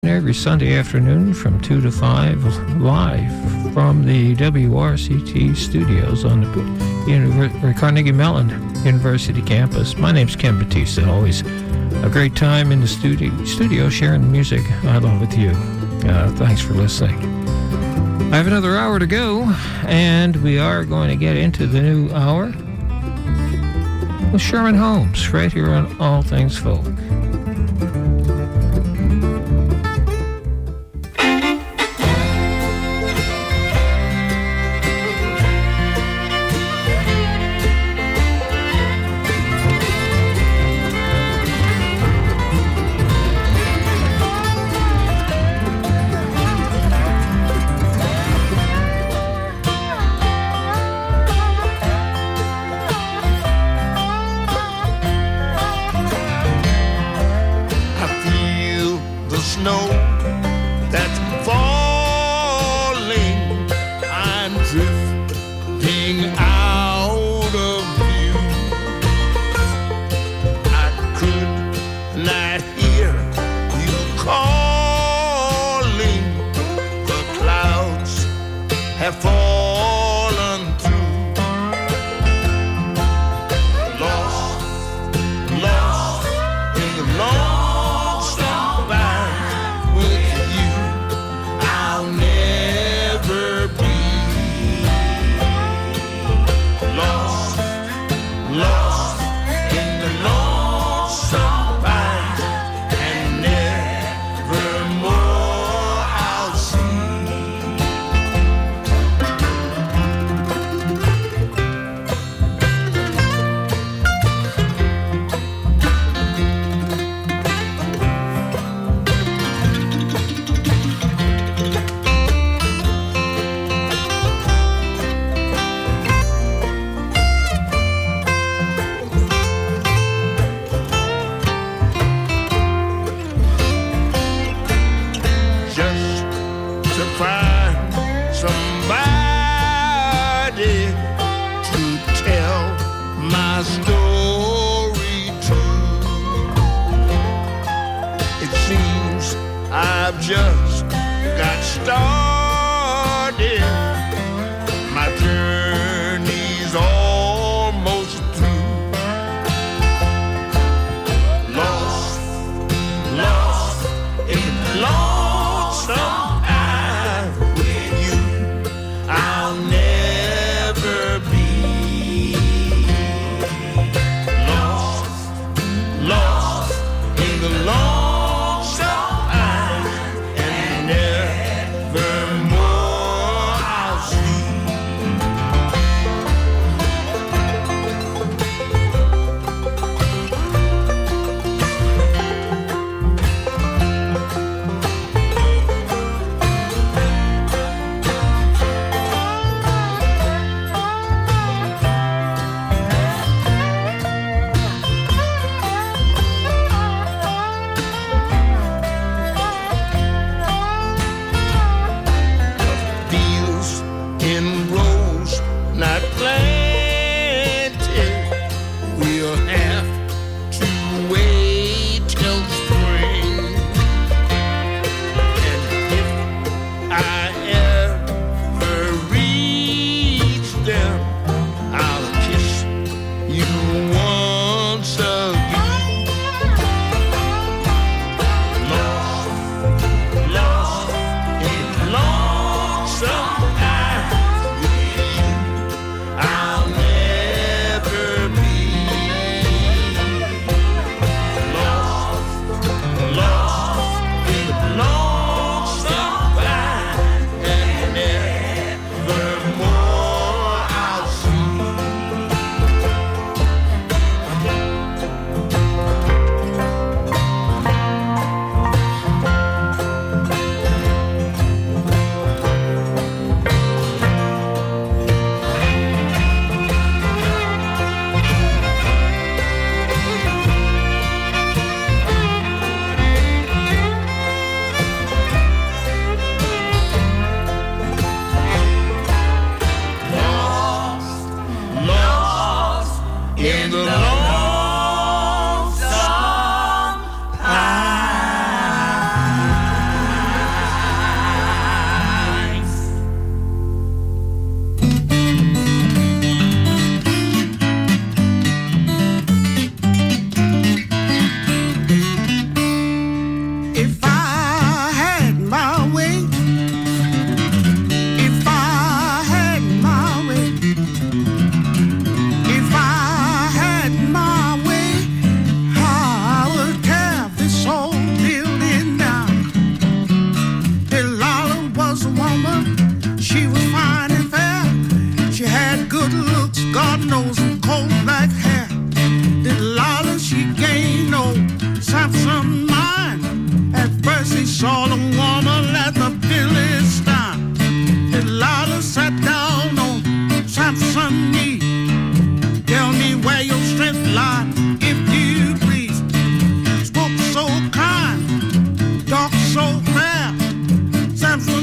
Every Sunday afternoon from 2 to 5, live from the WRCT studios on the Carnegie Mellon University campus. My name's Ken Batista. Always a great time in the studio sharing the music I love with you. Thanks for listening. I have another hour to go, and we are going to get into the new hour with Sherman Holmes right here on All Things Folk.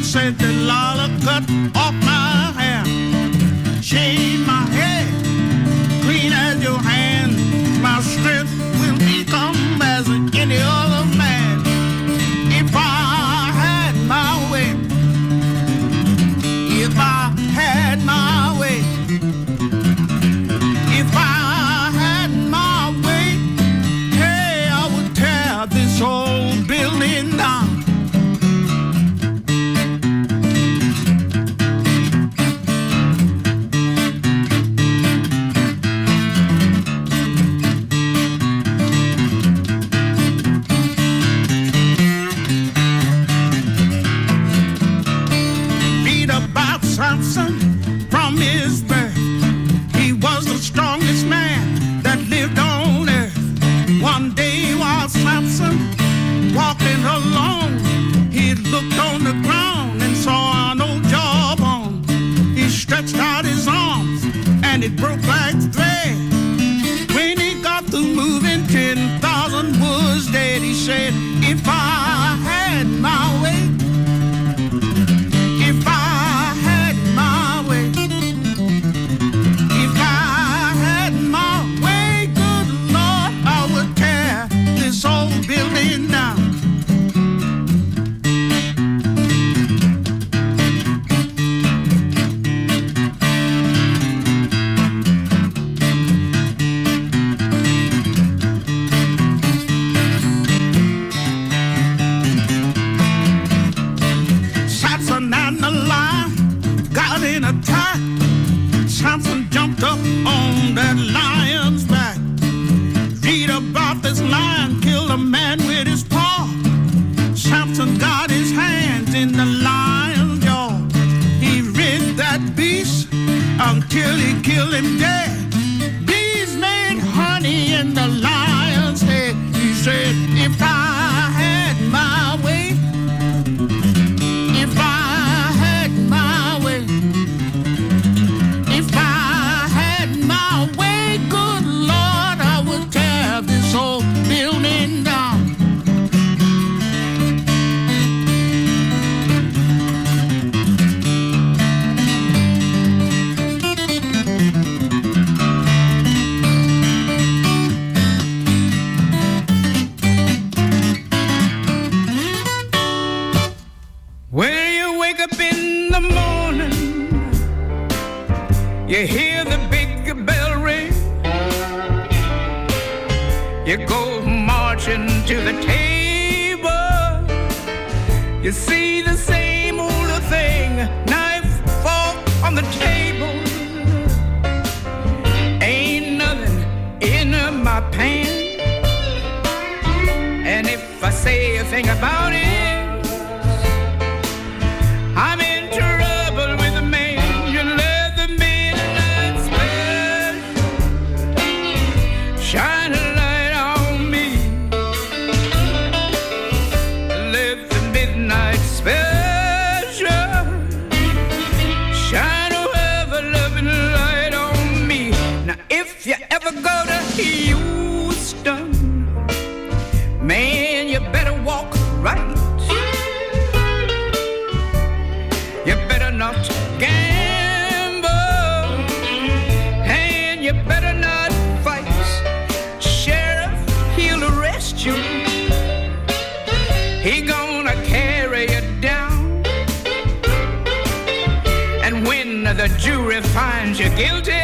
said Delilah, cut off my hair, shave my head, clean as your hand. My strength will become as any other man. If I had my way, if I had my way, if I had my way, hey, I would tear this whole building down. Samson, from his birth, he was the strongest man that lived on earth. One day while Samson walking alone, he looked on the ground and saw an old jawbone. He stretched out his arms and it broke like thread. When he got through moving, 10,000 was dead. He said, if I had my way, if I building down. Samson and the lion got in a attack. Samson jumped up on that lion's back. Read about this lion killed a man with his paw. Samson got his hands in the lion's jaw. He rid that beast until he killed him dead. Bees made honey in the lion's head. He said, if I had my way, if I had my way, if I had my way, good Lord, I would tear this whole building down. When you wake up in the morning, you hear the big bell ring. You go marching to the table. You see the same old thing, knife, fork on the table. Ain't nothing in my pan. And if I say a thing about it, I'm in trouble with the man. You let the midnight special shine a light on me. Let the midnight special shine a ever-loving light on me. Now if you ever go to Houston, man, you better walk right. You better not gamble, and you better not fight. Sheriff, he'll arrest you. He gonna carry you down. And when the jury finds you guilty,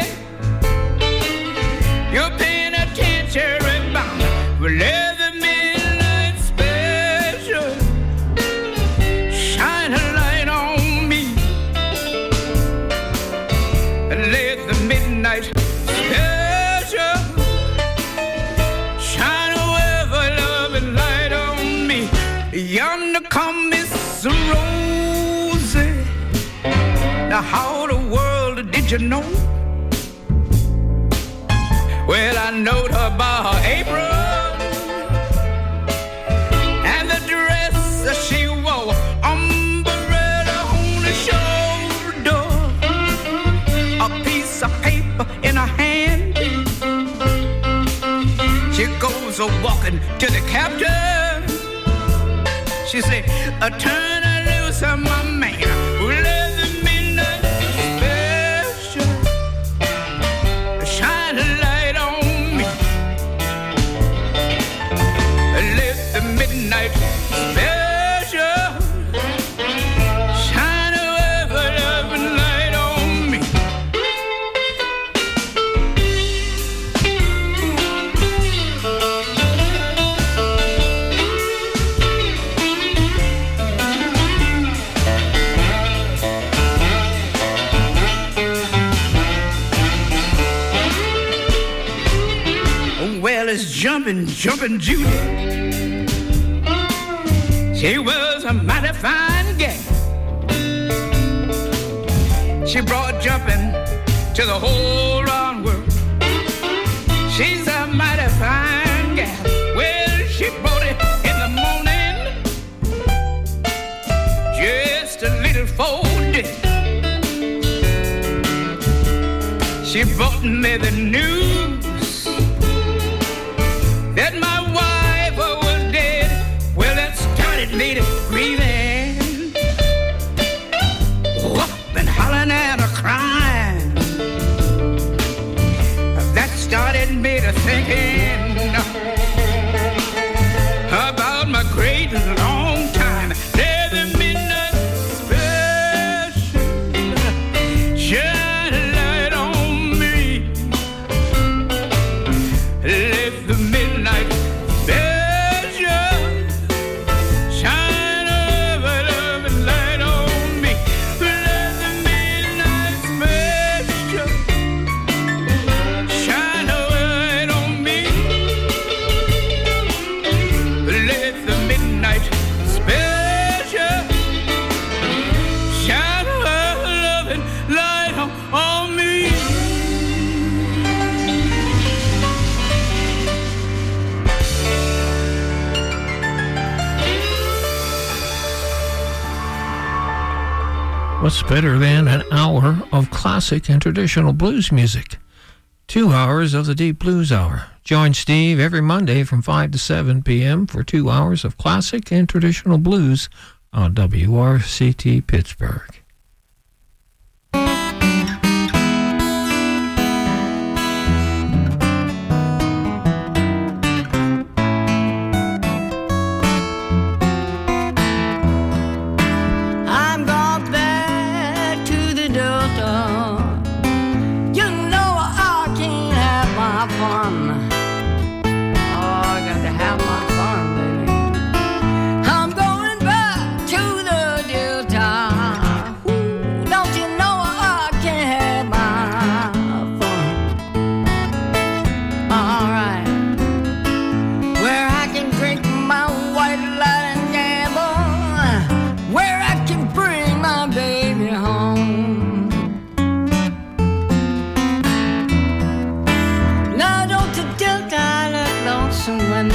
your penitentiary bound will let the midnight special shine a light on me. Let the midnight special shine a ever-loving light on me. Yonder come Miss Rosie. Now how the world did you know? Well, I knowed her by her apron and the dress that she wore, umbrella on the shoulder, a piece of paper in her hand. She goes walking to the captain. She said, turn her loose, my man. Jumping Judy. She was a mighty fine gal. She brought jumping to the whole round world. She's a mighty fine gal. Well, she brought it in the morning, just a little folded. She brought me the news that my wife was dead. Well, that started me to grieving, up and hollering and a crying. That started me to thinking about my great long time. There's a midnight special, shine a light on me. Let the midnight special shine a loving light on me. Let the midnight special shine a light on me. Let the midnight special shine a loving light on me. What's better than an hour of classic and traditional blues music? 2 hours of the Deep Blues Hour. Join Steve every Monday from 5 to 7 p.m. for 2 hours of classic and traditional blues on WRCT Pittsburgh. I'm going back to the Delta. You know I can't have my fun. Oh, I got to have my fun, baby. I'm going back to the Delta. Ooh, don't you know I can't have my fun? All right, where I can drink my white light and gamble, where I can bring my baby home. Now don't the Delta look lonesome when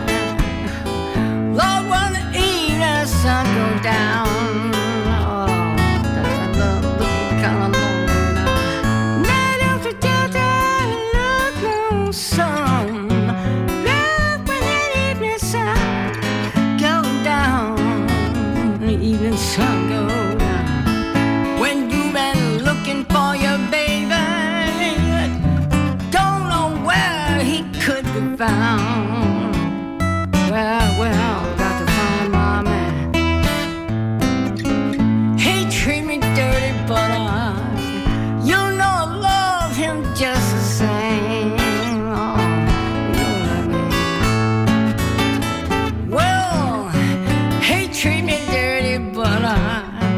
Lord, when the evening sun goes down. Oh, that look kind of lonely now. Now don't the Delta look lonesome. Look when that evening sun goes down. The evening sun goes down. When you've been looking for your baby, don't know where he could be found. Well, got to find my man. He treat me dirty, but you know I love him just the same. Oh, you know what I mean. Well, he treat me dirty, but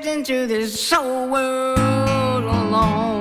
into this whole world alone.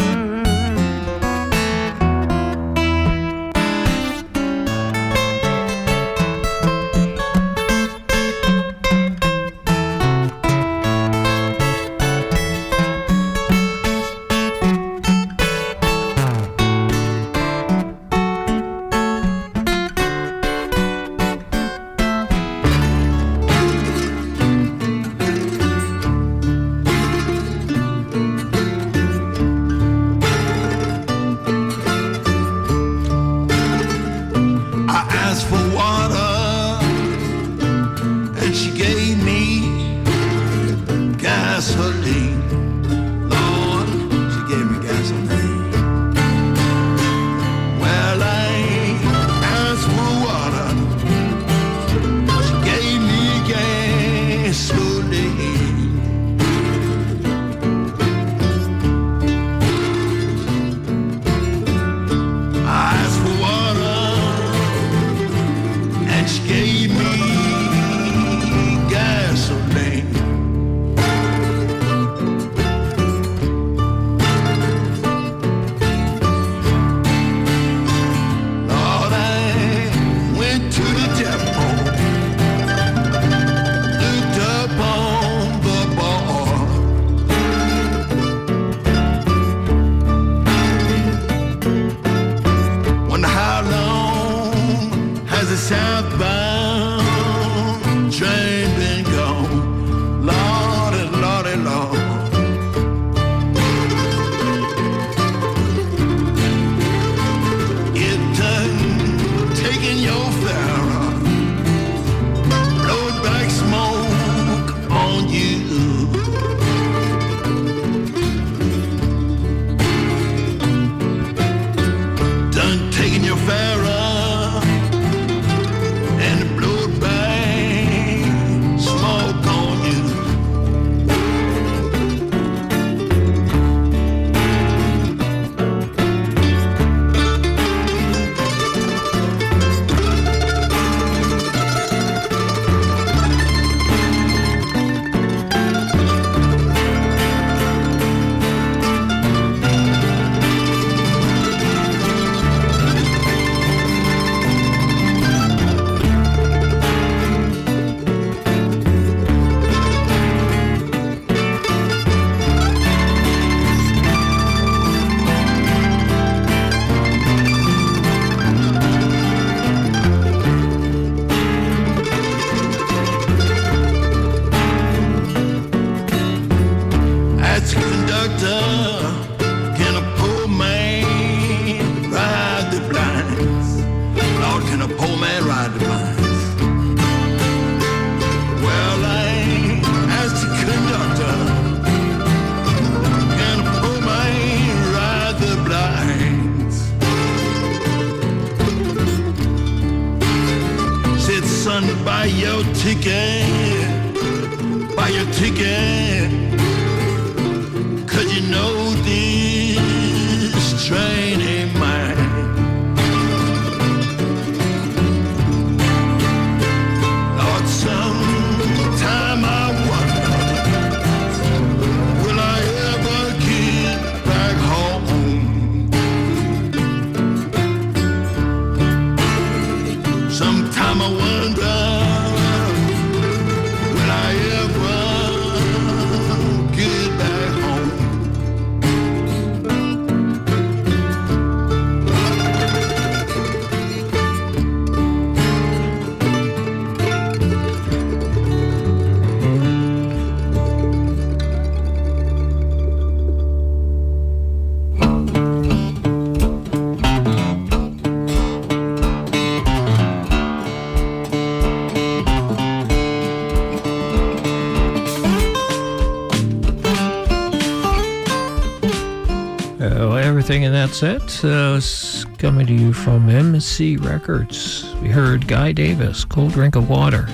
Everything in that set is coming to you from MC Records. We heard Guy Davis, Cold Drink of Water.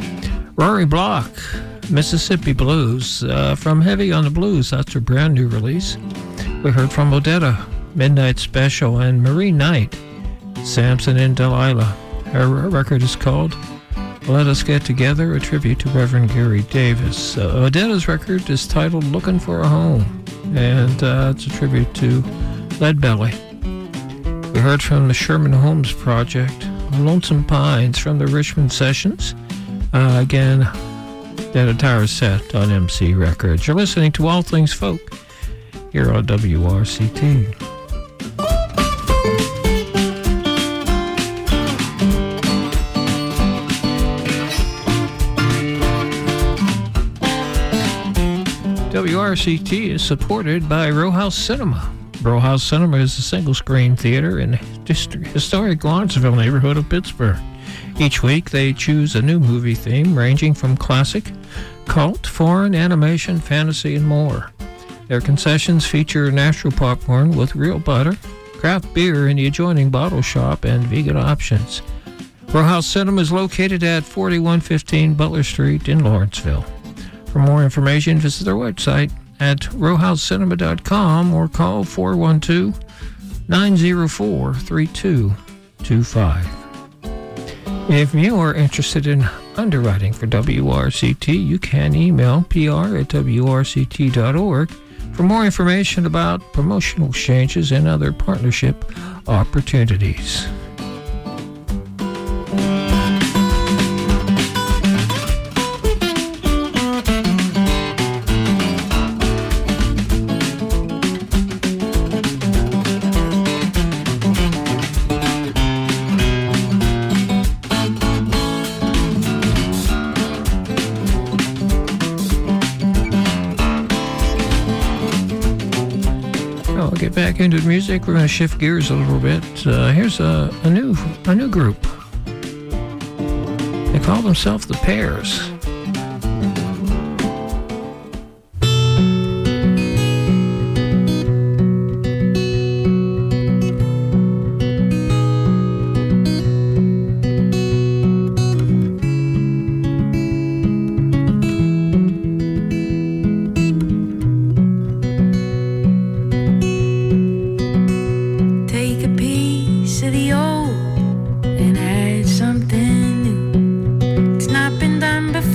Rory Block, Mississippi Blues, from Heavy on the Blues. That's their brand new release. We heard from Odetta, Midnight Special, and Marie Knight, Samson and Delilah. Her record is called Let Us Get Together, a tribute to Reverend Gary Davis. Odetta's record is titled Looking for a Home, and it's a tribute to Leadbelly. We heard from the Sherman Holmes Project, Lonesome Pines from the Richmond Sessions. Again, that entire set on MC Records. You're listening to All Things Folk here on WRCT. WRCT is supported by Row House Cinema. Row House Cinema is a single-screen theater in the historic Lawrenceville neighborhood of Pittsburgh. Each week, they choose a new movie theme ranging from classic, cult, foreign, animation, fantasy, and more. Their concessions feature natural popcorn with real butter, craft beer in the adjoining bottle shop, and vegan options. Row House Cinema is located at 4115 Butler Street in Lawrenceville. For more information, visit their website at rowhousecinema.com or call 412-904-3225. If you are interested in underwriting for WRCT, you can email pr@wrct.org for more information about promotional exchanges and other partnership opportunities. Get back into the music. We're going to shift gears a little bit. Here's a new group. They call themselves the Pears. Something new. It's not been done before.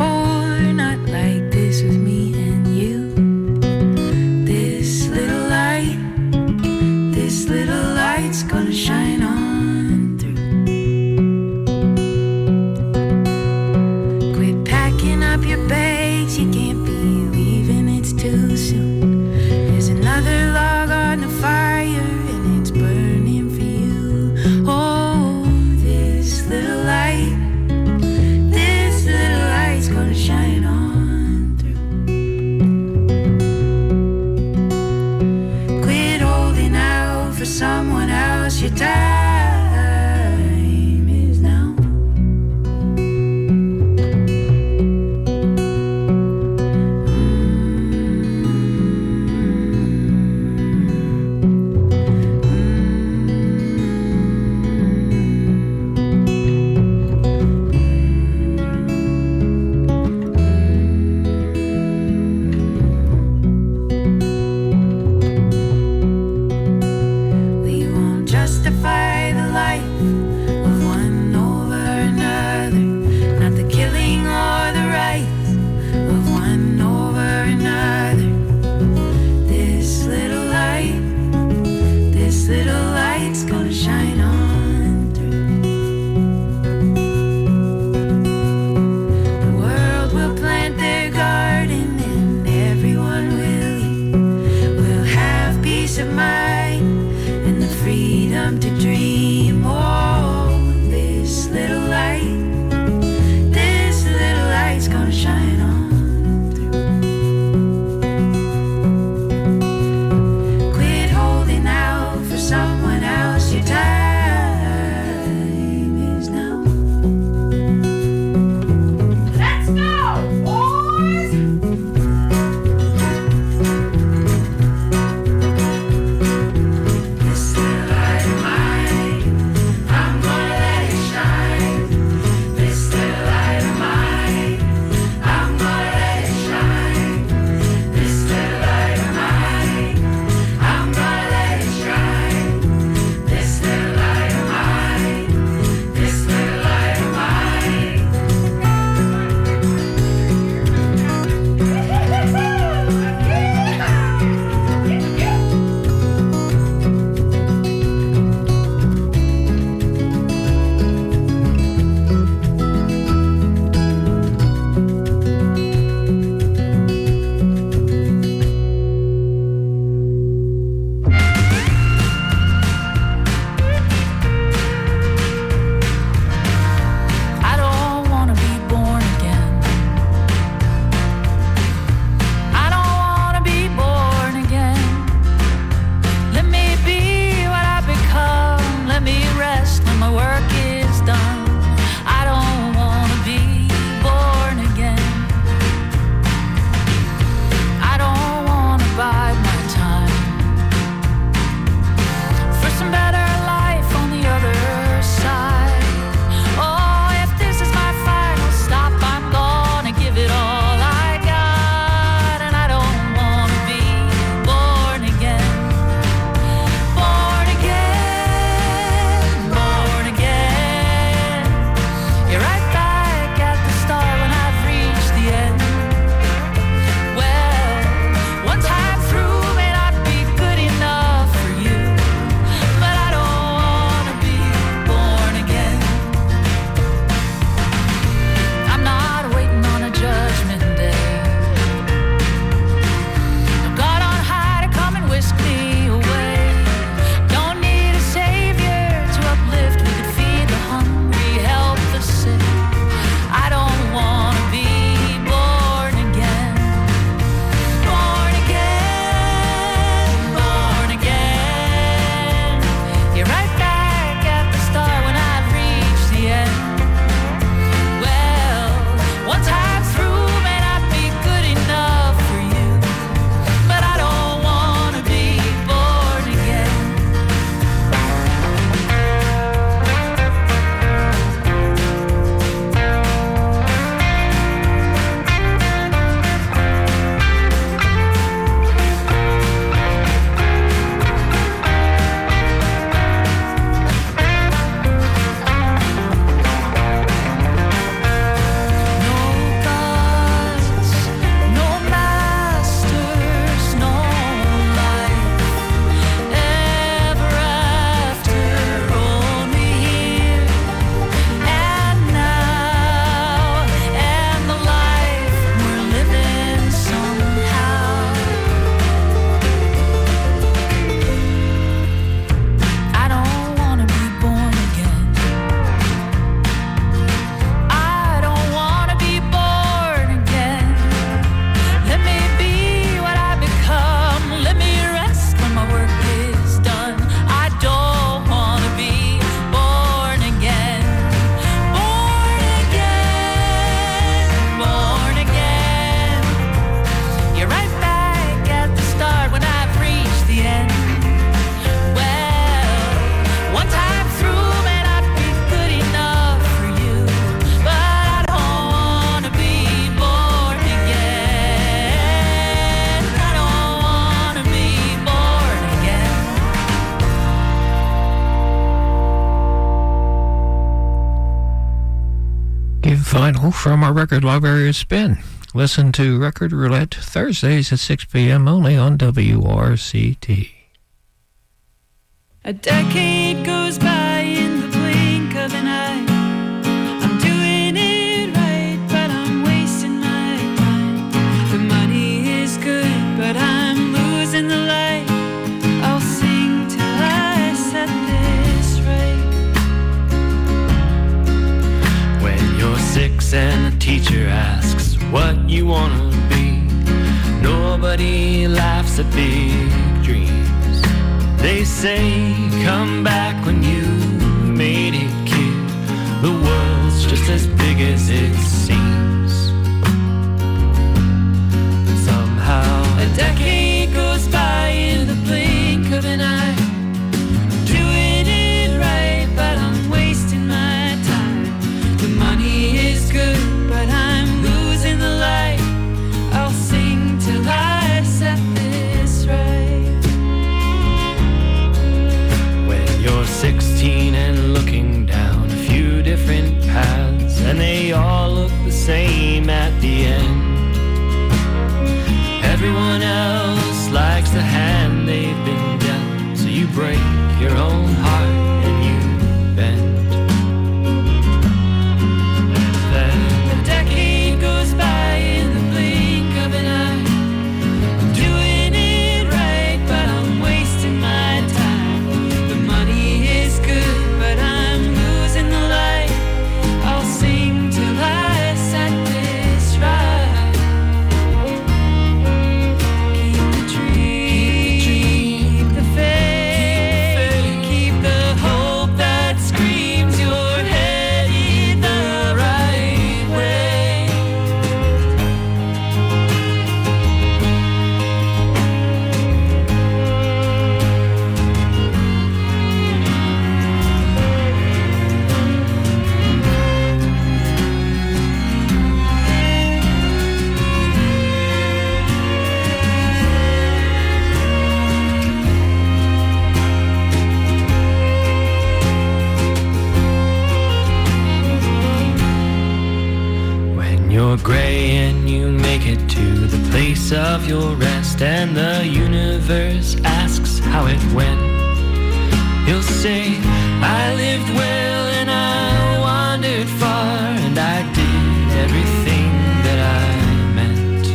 Vinyl from our record library is Spin. Listen to Record Roulette Thursdays at 6 p.m. only on WRCT. A decade goes by in the blink of an eye. I'm doing it right, but I'm wasting my time. The money is good, but I'm losing the light. I'll sing till I set this right. When you're 6 and the teacher asks what you wanna be, nobody laughs at big dreams. They say, come back when you made it, kid. The world's just as big as it seems. Somehow a decade goes by in the blink of an eye. I'm doing it right, but I'm wasting my time. The money is good, but I'm losing the light. I'll sing till I set this right. When you're 16 and looking down a few different paths, and they all look the same at the end. Everyone else likes the hand they've been dealt, so you break your own heart and you bend. Then a decade goes by in the blink of an eye. I'm doing it right, but I'm wasting my time. The money is good, but I'm losing the light. I'll sing till I set this right. Keep the dream, keep the faith, keep the hope that screams you're headed the right way. When you're gray and you make it to the place of your rest, and the universe asks how it went, you'll say, I lived well and I wandered far, and I did everything that I meant.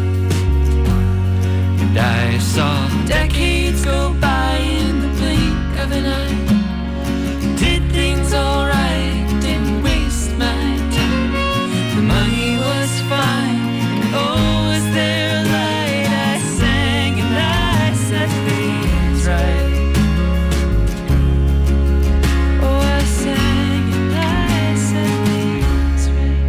And I saw decades go by in the blink of an eye. Did things alright, didn't waste my time. The money was fine, and oh, was there a light? I sang and I set things right. Oh, I sang and I set things right.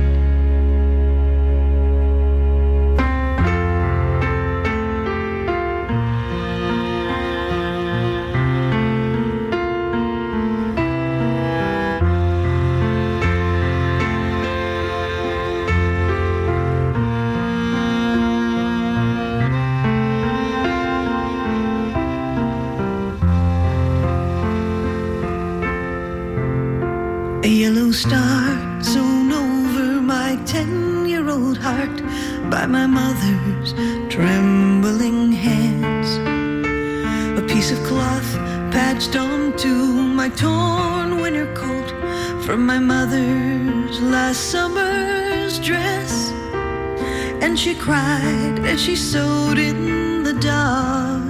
A yellow star sewn over my 10-year-old heart by my mother's trembling hands. A piece of cloth patched onto my torn winter coat from my mother's last summer's dress. And she cried as she sewed in the dark.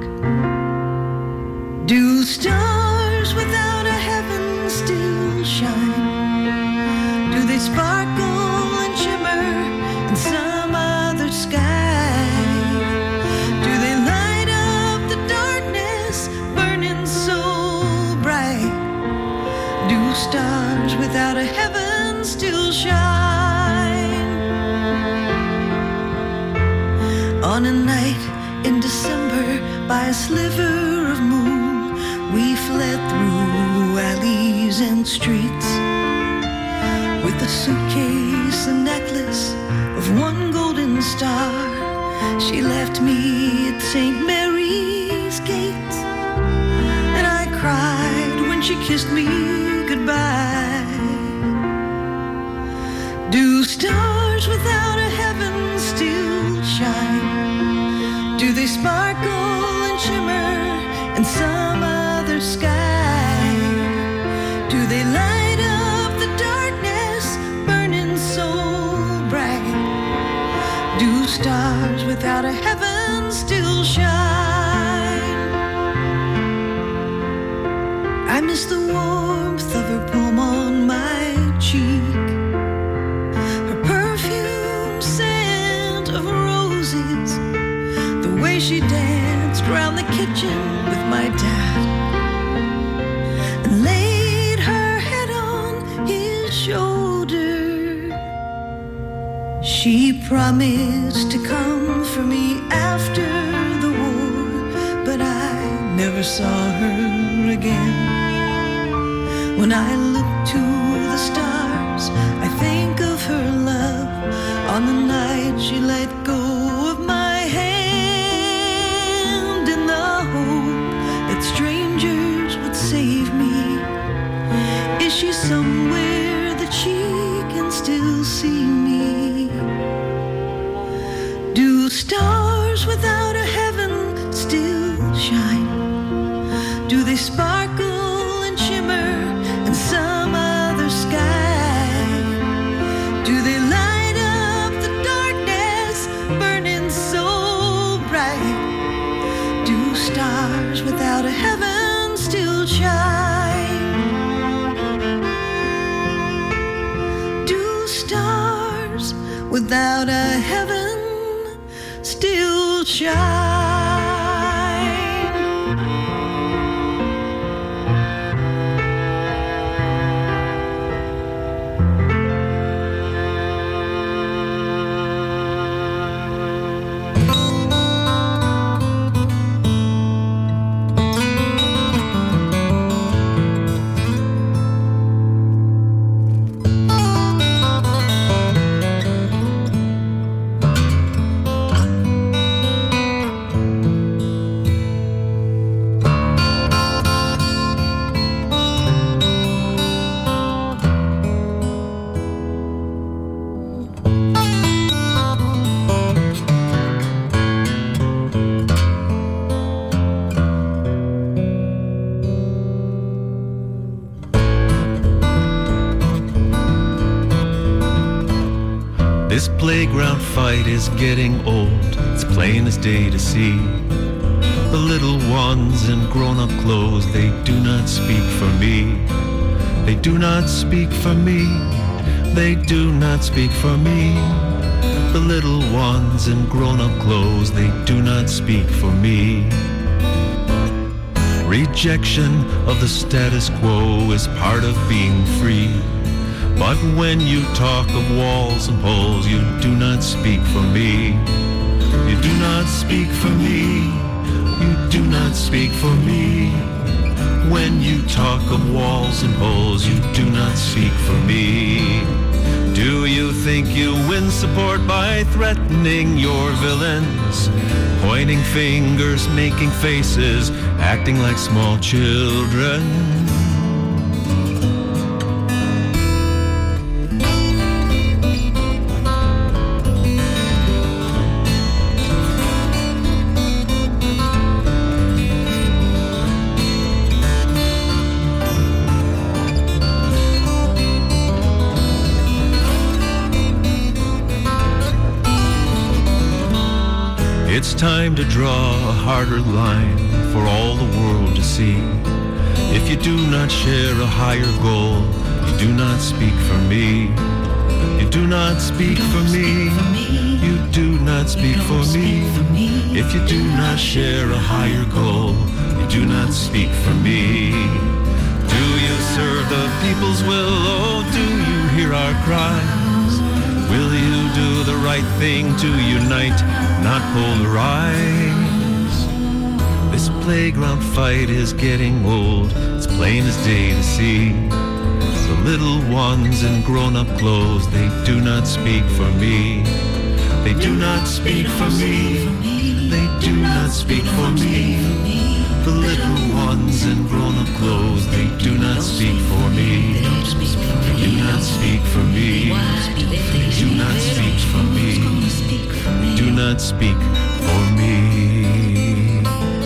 Do stars without a heaven still shine? Do they sparkle and shimmer in some other sky? Do they light up the darkness burning so bright? Do stars without a heaven still shine? On a night in December, by a sliver of moon, we fled through alleys and streets, with a suitcase, a necklace of one golden star. She left me at St. Mary's gate, and I cried when she kissed me goodbye. Do stars without a heaven still shine? Do they sparkle and shimmer in some other sky? Do they light up the darkness burning so bright? Do stars without a heaven still shine? I miss the warmth of her palm on my cheek, her perfume scent of roses, the way she danced round the kitchen with my dad and laid her head on his shoulder. She promised to come for me after the war, but I never saw her again. When I look to the stars, I think of her love on the night she let go of my hand, in the hope that strangers would save me. Is she somewhere that she can still see me? Do stars without a heaven still shine? Do they sparkle and shimmer in some other sky? Do they light up the darkness burning so bright? Do stars without a heaven still shine? Do stars without a heaven still shine? This playground fight is getting old, it's plain as day to see. The little ones in grown-up clothes, they do not speak for me. They do not speak for me. They do not speak for me. The little ones in grown-up clothes, they do not speak for me. Rejection of the status quo is part of being free. But when you talk of walls and poles, you do not speak for me. You do not speak for me. You do not speak for me. When you talk of walls and poles, you do not speak for me. Do you think you win support by threatening your villains? Pointing fingers, making faces, acting like small children? It's time to draw a harder line for all the world to see. If you do not share a higher goal, you do not speak for me. You do not speak for me. You do not speak for me. If you do not share a higher goal, you do not speak for me. Do you serve the people's will? Oh, do you hear our cries? Will you do the right thing to unite, not polarize? This playground fight is getting old, it's plain as day to see. The little ones in grown-up clothes, they do not speak for me. They do not speak for me. They do not speak for me. The little ones in grown-up clothes, they do not speak for me. They do not speak for me. They not speak for me.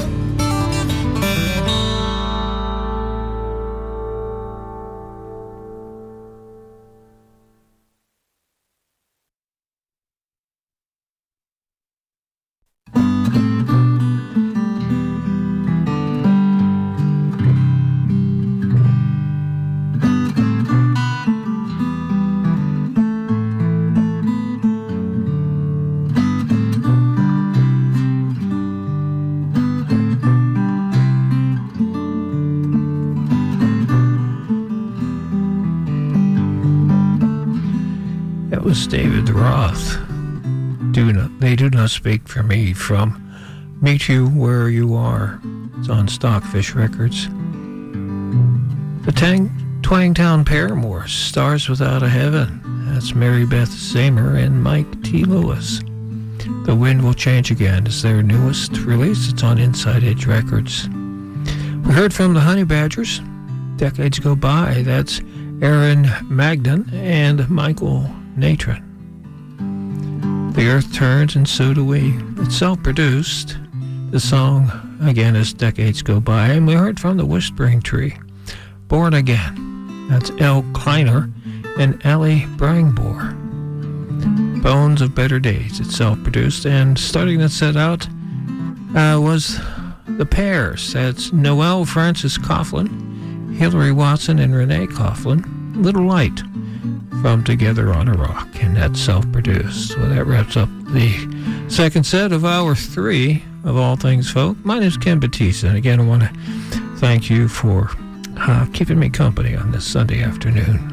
Was David Roth. They do not speak for me, from Meet You Where You Are. It's on Stockfish Records. The Twangtown Paramours, Stars Without a Heaven. That's Mary Beth Zamer and Mike T. Lewis. The Wind Will Change Again is their newest release. It's on Inside Edge Records. We heard from the Honey Badgers, Decades Go By. That's Aaron Magnan and Michael Natron. The Earth Turns and So Do We. It's self-produced. The song, again, is Decades Go By. And we heard from the Whispering Tree, Born Again. That's Elle Kleiner and Allie Brangbor. Bones of Better Days. It's self-produced. And starting that set out was The Pairs. That's Noel Francis Coughlin, Hillary Watson, and Renee Coughlin. Little Light from Together on a Rock, and that's self-produced. Well, that wraps up the second set of Hour 3 of All Things Folk. My name is Ken Batista, and again, I want to thank you for keeping me company on this Sunday afternoon.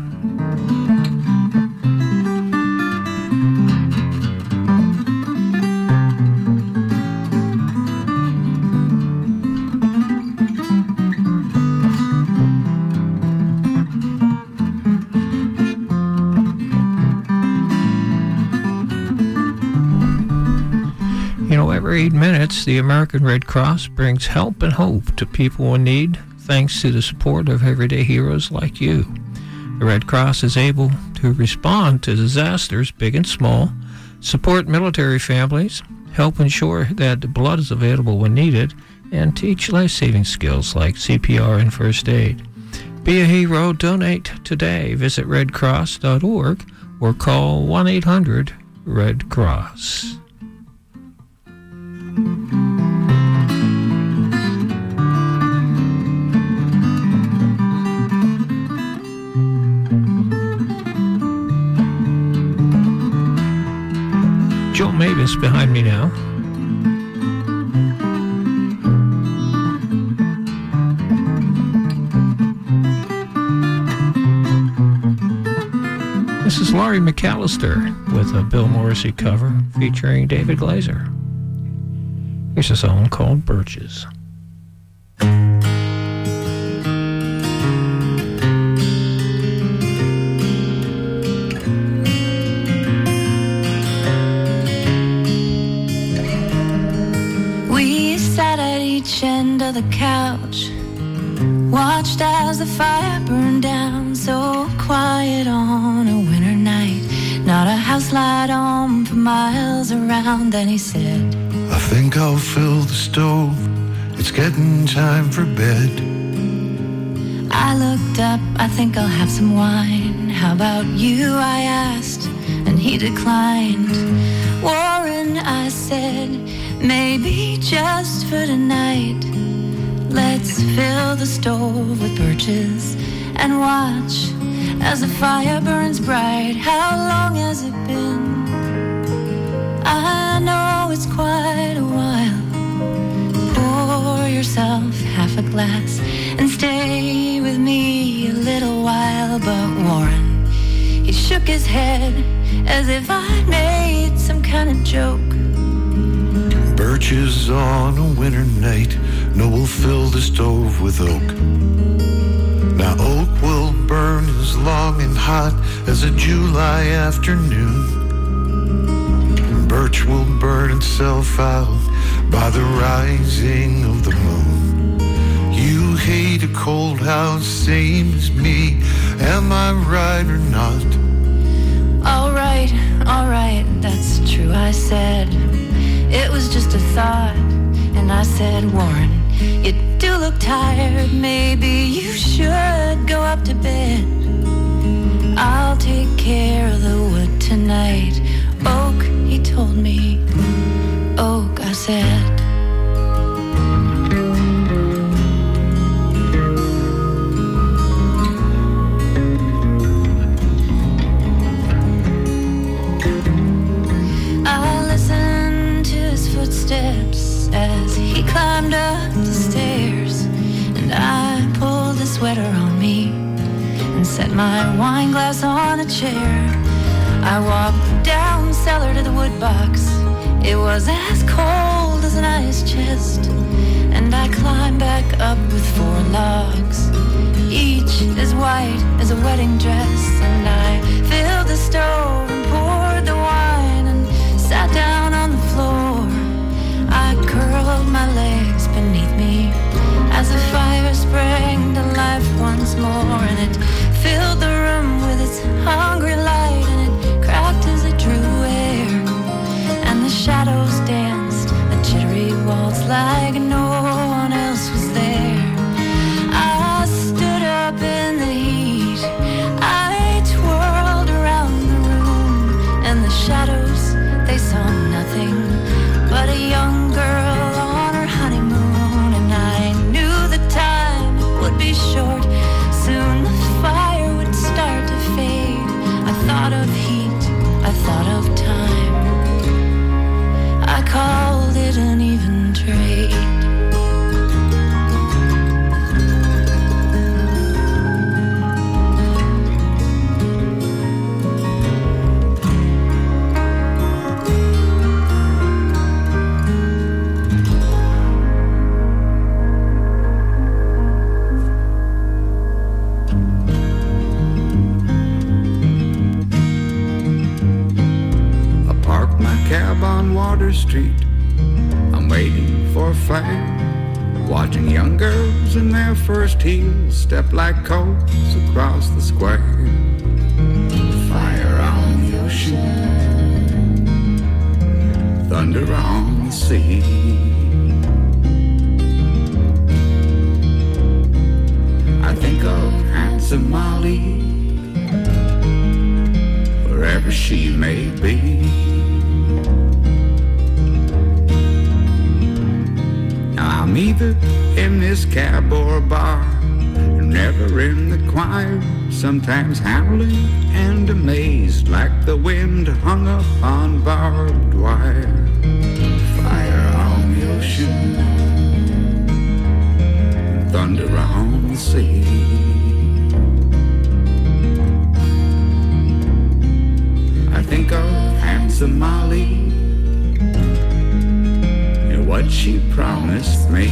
Every 8 minutes, the American Red Cross brings help and hope to people in need, thanks to the support of everyday heroes like you. The Red Cross is able to respond to disasters, big and small, support military families, help ensure that blood is available when needed, and teach life-saving skills like CPR and first aid. Be a hero, donate today. Visit redcross.org or call 1-800-RED-CROSS. Joe Mavis behind me now. This is Laurie McAllister with a Bill Morrissey cover featuring David Glazer. Here's a song called Birches. We sat at each end of the couch, watched as the fire burned down, so quiet on a winter night, not a house light on for miles around. Then he said, I think I'll fill the stove, it's getting time for bed. I looked up, I think I'll have some wine. How about you, I asked, and he declined. Warren, I said, maybe just for tonight, let's fill the stove with birches and watch as the fire burns bright. How long has it been? I know it's quite a while. Pour yourself half a glass and stay with me a little while. But Warren, he shook his head as if I'd made some kind of joke. Birches on a winter night, no, we'll fill the stove with oak. Now oak will burn as long and hot as a July afternoon. Birch will burn itself out by the rising of the moon. You hate a cold house, same as me. Am I right or not? All right, that's true, I said. said, Warren, you do look tired. Maybe you should go up to bed. I'll take care of the wood tonight. Oak, he told me. Oak, I said. Footsteps as he climbed up the stairs, and I pulled the sweater on me and set my wine glass on a chair. I walked down cellar to the wood box. It was as cold as an ice chest, and I climbed back up with 4 logs, each as white as a wedding dress. And I filled the stove and poured the wine and sat down on the floor. I curled my legs beneath me as the fire sprang to life once more, and it filled the room with its hungry light, and it cracked as it drew air, and the shadows danced a jittery waltz like no one else was there. I stood up in the heat, I twirled around the room, and the shadows, they saw nothing but a young girl on her honeymoon. And I knew the time would be short, soon the fire would start to fade. I thought of heat, I thought of time, I called it an even trade. Water Street, I'm waiting for a flare, watching young girls in their first heels step like coals across the square. Fire on the ocean, thunder on the sea. I think of handsome Molly, wherever she may be. I'm either in this cab or a bar, never in the choir, sometimes howling and amazed like the wind hung up on barbed wire. Fire on the ocean, thunder on the sea. I think of handsome Molly, what she promised me.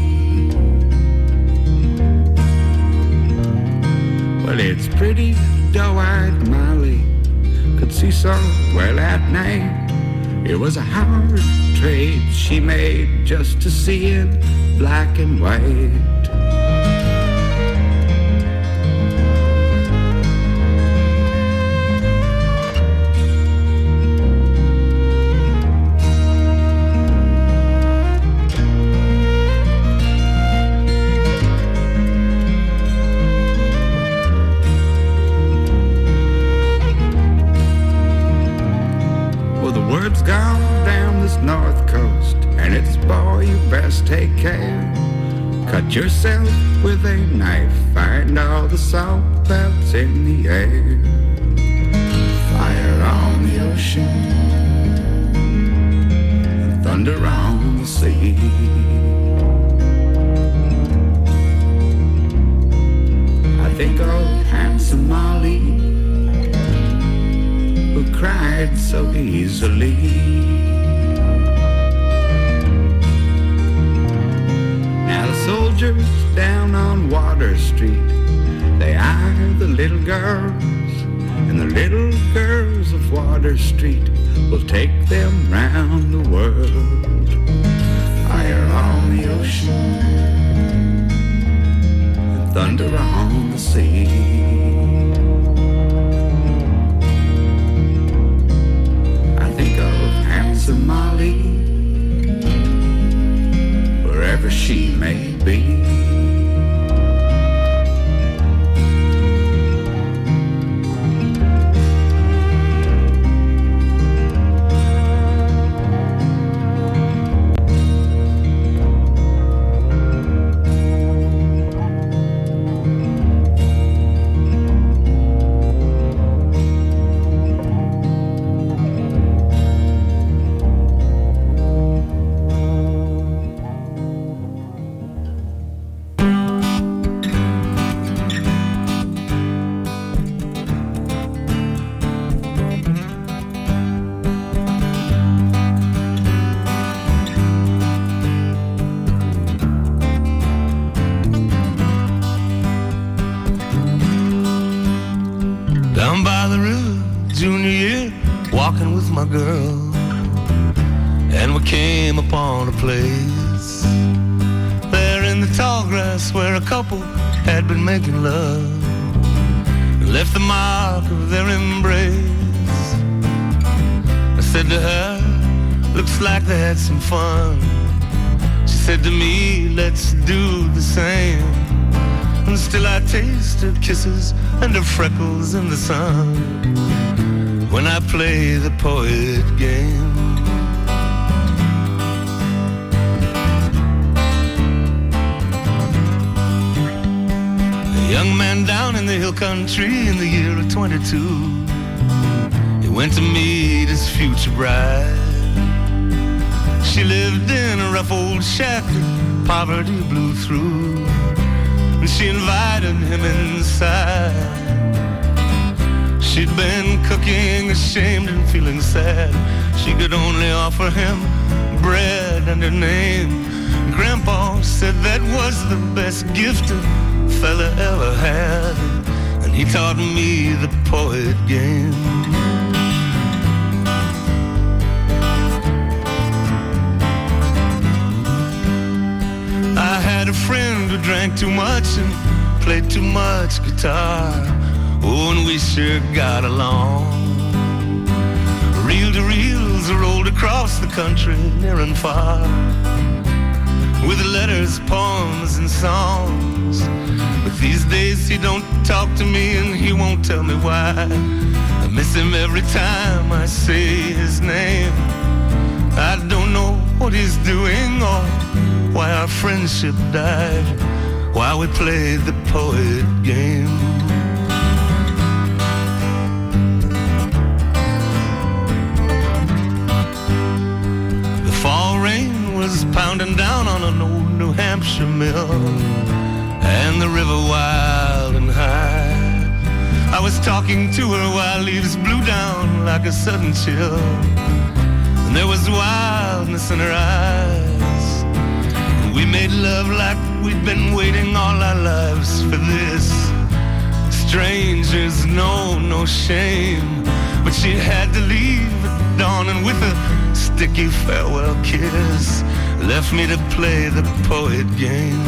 Well, it's pretty doe-eyed Molly could see so well at night. It was a hard trade she made just to see in black and white. Gone down this north coast, and it's, boy, you best take care. Cut yourself with a knife, find all the salt that's in the air. Fire on the ocean, thunder on the sea. I think of handsome Molly, who cried so easily. Now the soldiers down on Water Street, they eye the little girls, and the little girls of Water Street will take them round the world. Fire on the ocean, and thunder on the sea. Molly, walking with my girl, and we came upon a place there in the tall grass where a couple had been making love, and left the mark of their embrace. I said to her, looks like they had some fun. She said to me, let's do the same. And still I taste her kisses and her freckles in the sun when I play the poet game. A young man down in the hill country in the year of 22, he went to meet his future bride. She lived in a rough old shack that poverty blew through, and she invited him inside. She'd been cooking, ashamed and feeling sad. She could only offer him bread and her name. Grandpa said that was the best gift a fella ever had, and he taught me the poet game. I had a friend who drank too much and played too much guitar. Oh, and we sure got along. Reel-to-reels rolled across the country, near and far, with letters, poems, and songs. But these days he don't talk to me and he won't tell me why. I miss him every time I say his name. I don't know what he's doing or why our friendship died while we played the poet game. The fall rain was pounding down on an old New Hampshire mill, and the river wild and high. I was talking to her while leaves blew down like a sudden chill, and there was wildness in her eyes. We made love like we'd been waiting all our lives for this. Strangers know no shame, but she had to leave at dawn, and with a sticky farewell kiss left me to play the poet game.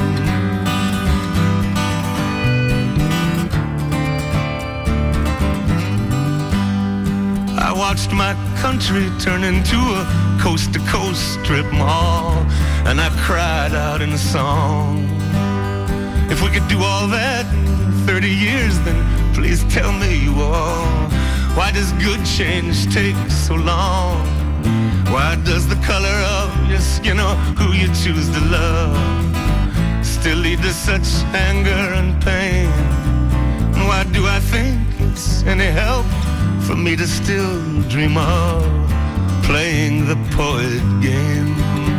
I watched my country turn into a coast-to-coast strip mall, and I cried out in a song. If we could do all that in 30 years, then please tell me you all. Why does good change take so long? Why does the color of your skin or who you choose to love still lead to such anger and pain? And why do I think it's any help for me to still dream of playing the poet game?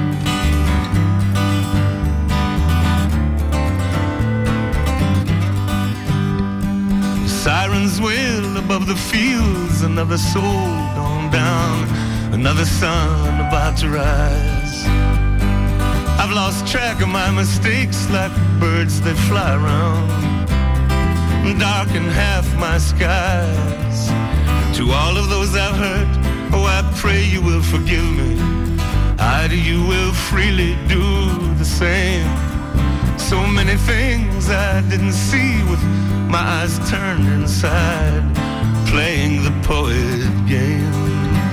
The sirens wail above the fields, another soul gone down, another sun about to rise. I've lost track of my mistakes like birds that fly around, and darken half my skies. To all of those I've hurt, oh, I pray you will forgive me. I to you will freely do the same. So many things I didn't see with my eyes turned inside, playing the poet game.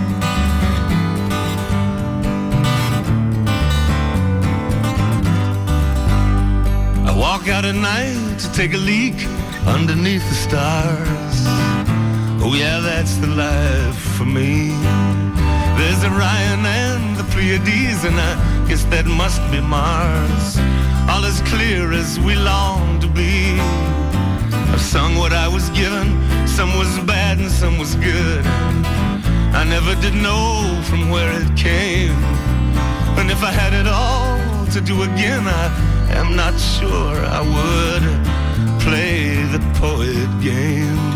I walk out at night to take a leak underneath the stars. Oh yeah, that's the life for me. There's Orion and the Pleiades, and I guess that must be Mars, all as clear as we long to be. I've sung what I was given, some was bad and some was good. I never did know from where it came, and if I had it all to do again, I am not sure I would play the poet game.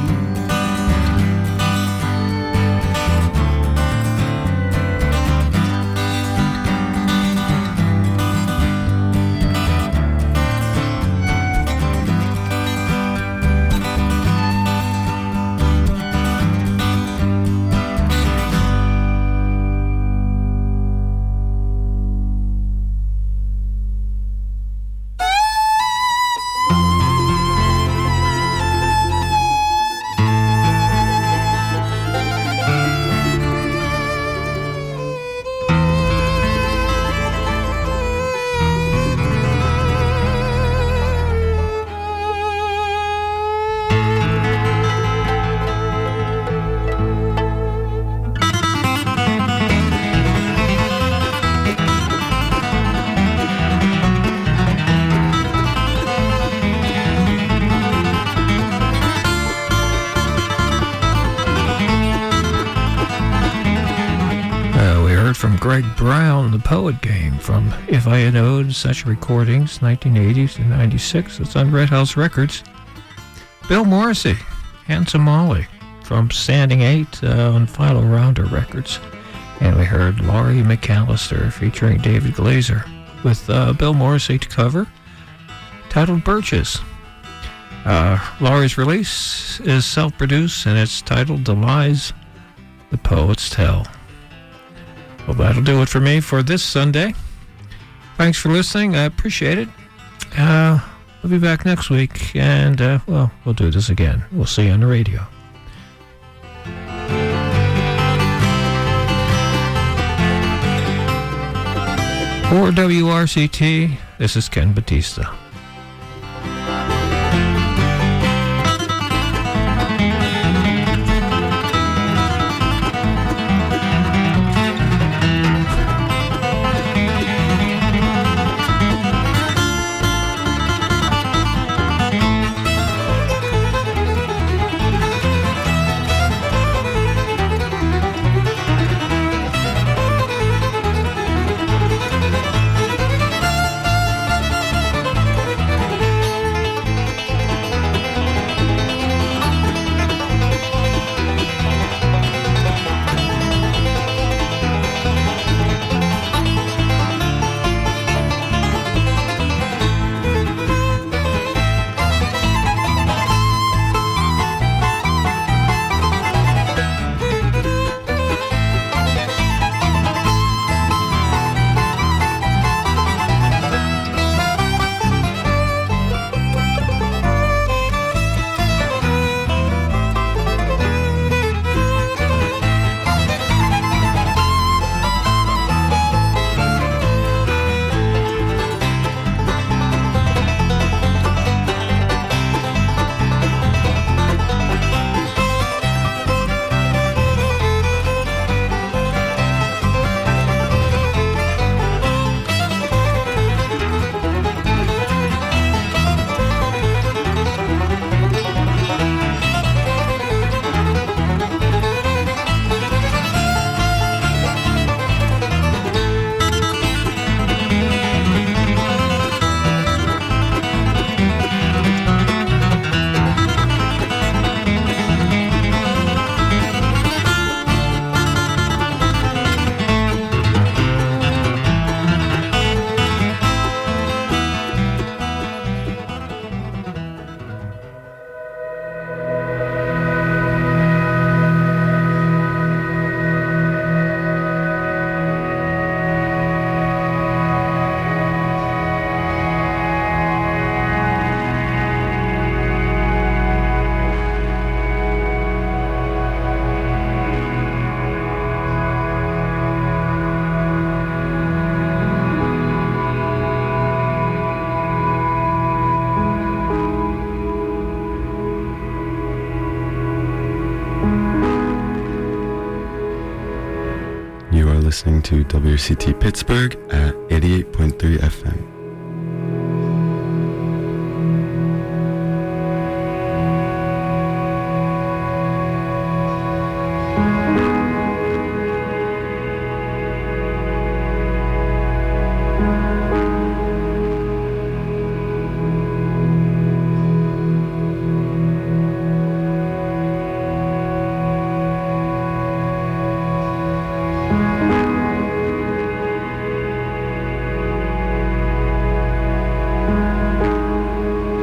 heard from Greg Brown, the Poet Game, from If I Had Known Such Recordings, 1980 to 96. It's on Red House Records. Bill Morrissey, Handsome Molly, from Standing 8 on Philo Rounder Records. And we heard Laurie McAllister featuring David Glazer with Bill Morrissey to cover, titled Birches. Laurie's release is self-produced, and it's titled The Lies the Poets Tell. Well, that'll do it for me for this Sunday. Thanks for listening. I appreciate it. We'll be back next week, and, well, we'll do this again. We'll see you on the radio. For WRCT, this is Ken Batista. Listening to WRCT Pittsburgh at 88.3 FM.